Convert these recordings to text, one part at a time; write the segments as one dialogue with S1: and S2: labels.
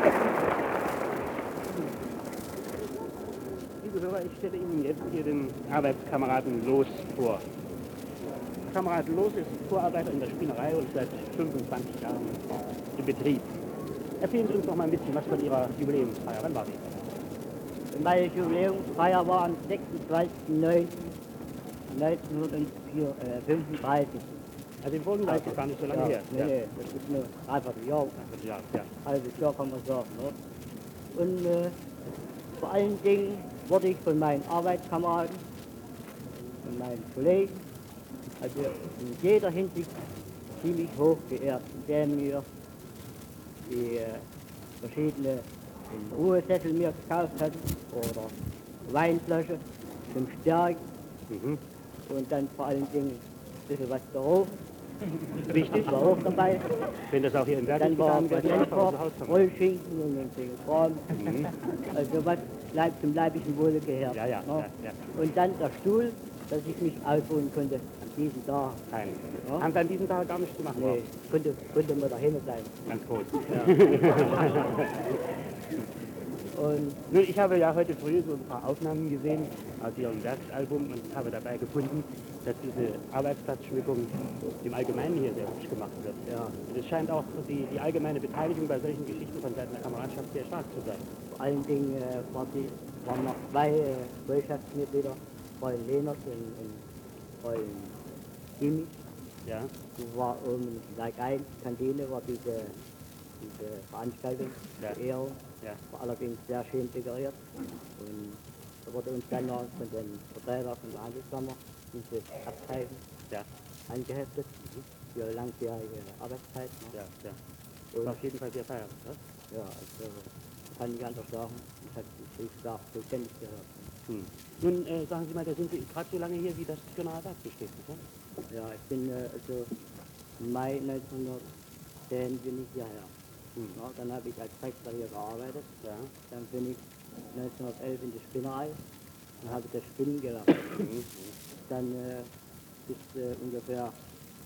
S1: Liebe Hörer, ich stelle Ihnen jetzt hier den Arbeitskameraden Loos vor. Kamerad Loos ist Vorarbeiter in der Spinnerei und seit 25 Jahren im Betrieb. Erzählen Sie uns noch mal ein bisschen was von Ihrer Jubiläumsfeier. Wann war die?
S2: Meine Jubiläumsfeier war am 26.09.1935.
S1: Also im vorigen Jahr, das ist gar nicht so lange her.
S2: Nee, das ist nur dreiviertel Jahr. Halbes Jahr kann man sagen. Ne? Und vor allen Dingen wurde ich von meinen Arbeitskameraden, von meinen Kollegen, also in jeder Hinsicht ziemlich hoch geehrt, indem mir die verschiedene Ruhesessel mir gekauft hat oder Weinflasche zum Stärken und dann vor allen Dingen ein bisschen was darauf.
S1: Wichtig.
S2: War auch dabei.
S1: Wenn das auch hier im Werk
S2: Dann war
S1: getan wird, einfach aus dem Haus kommen.
S2: Rollschinken und ein bisschen Kram. Also was zum leiblichen Wohle gehört.
S1: Ja.
S2: Und dann der Stuhl, dass ich mich ausruhen konnte an diesem Tag.
S1: Nein.
S2: Ja?
S1: Haben Sie an diesem Tag gar nichts gemacht?
S2: Nee, konnte man daheim bleiben.
S1: Ganz groß.
S2: Und
S1: Nun, ich habe ja heute früh so ein paar Aufnahmen gesehen aus Ihrem Werksalbum und habe dabei gefunden, dass diese Arbeitsplatzschmückung im Allgemeinen hier sehr hübsch gemacht wird.
S2: ja,
S1: Es scheint auch die allgemeine Beteiligung bei solchen Geschichten von Seiten der Kameradschaft sehr stark zu sein.
S2: vor allen Dingen waren noch zwei Gesellschaftsmitglieder, Freund Lehnert und Freund Kimi.
S1: Ja,
S2: Die war in der Kantine war diese Veranstaltung,
S1: Ja.
S2: die Ehrung,
S1: ja.
S2: war allerdings sehr schön dekoriert. Und da wurde uns dann noch von den Vertretern von der Handelskammer dieses Abzeichen
S1: Ja,
S2: angeheftet für langjährige Arbeitszeit. Ne?
S1: ja.
S2: Und,
S1: War auf jeden Fall sehr feierlich, ne?
S2: ja, also kann ich anders sagen, ich habe die Schrift so kenne ich gehört.
S1: Nun, sagen Sie mal, da sind Sie gerade so lange hier, wie das Spinnerei besteht, ne?
S2: Ja, ich bin also im Mai 1910 bin ich hierher. Ja, dann habe ich als Texter hier gearbeitet.
S1: Ja.
S2: Dann bin ich 1911 in die Spinnerei und habe das Spinnen gelernt. Dann bis ungefähr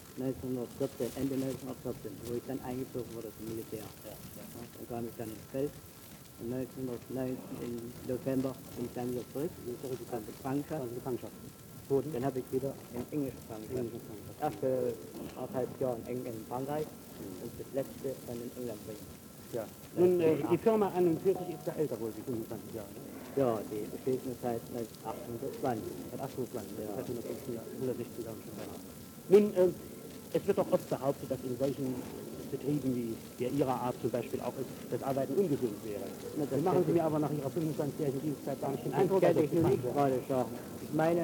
S2: 1914, Ende 1914, wo ich dann eingezogen wurde zum Militär. Dann kam ich dann ins Feld. Und 1919 im November bin ich dann wieder zurückgekommen zur Gefangenschaft. Dann habe ich wieder in Englisch Gefangenschaft. Das erste anderthalb Jahr in Frankreich und das letzte dann in England bringen.
S1: Ja. Nun, die Firma an und für sich ist ja älter wohl, wie 25 Jahre. Ne?
S2: Ja, die besteht nur seit 1820.
S1: Seit 1820,
S2: Ja.
S1: das heißt 160 Jahre schon länger. Nun, es wird doch oft behauptet, dass in solchen Betrieben wie der Ihrer Art zum Beispiel auch ist, das Arbeiten ungesund wäre. Das machen Sie mir aber nach Ihrer 25-jährigen Dienstzeit gar nicht den Eindruck,
S2: Das
S1: dass
S2: kann ich
S1: das
S2: nur nicht
S1: gemacht wird.
S2: gerade sagen. Ich meine,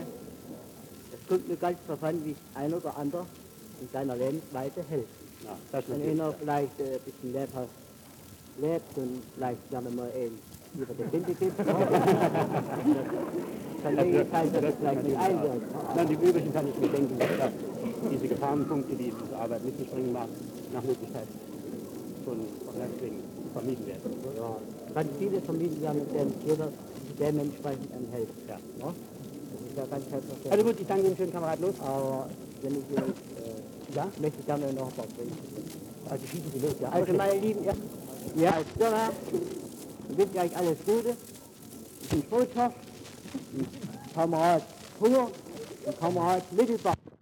S2: es kommt mir ganz darauf an, wie ein oder andere in seiner Lebensweise hält.
S1: Ja, das
S2: Wenn
S1: natürlich,
S2: einer
S1: ja.
S2: vielleicht ein bisschen lebhaft lebt und vielleicht gerne mal eben über die Tinte gibt, kann ich das vielleicht nicht einwirken.
S1: Nein, im Übrigen kann ich mir denken, dass diese Gefahrenpunkte, die diese Arbeit mit sich bringen mag, nach Möglichkeit schon deswegen vermieden werden.
S2: Ja, kann vieles vermieden werden, indem jeder dementsprechend enthält.
S1: Ja.
S2: Ja? Das ist ja ganz selbstverständlich.
S1: Also gut, ich danke Ihnen schön, Kamerad Los.
S2: Aber wenn ich jetzt,
S1: Ja?
S2: möchte ich gerne noch was bringen.
S1: Also schießen Sie los, ja.
S2: Also meine Lieben, ja, als Firma wünsche ich euch alles Gute. Ich bin Botschafter, Kamerad Hunger und Kamerad Mittelbach.